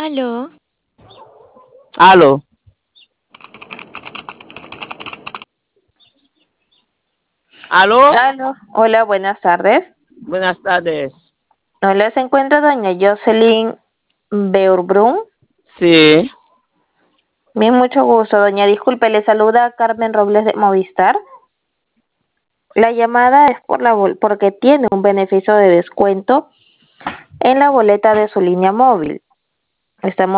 Aló, Aló, aló, Aló, hola, buenas tardes. buenas tardes. Hola, se encuentra doña Jocelyn Beurbrun. Sí, Bien, mucho gusto, doña. Disculpe, le saluda Carmen Robles de Movistar. La llamada es porque tiene un beneficio de descuento en la boleta de su línea móvil. Estamos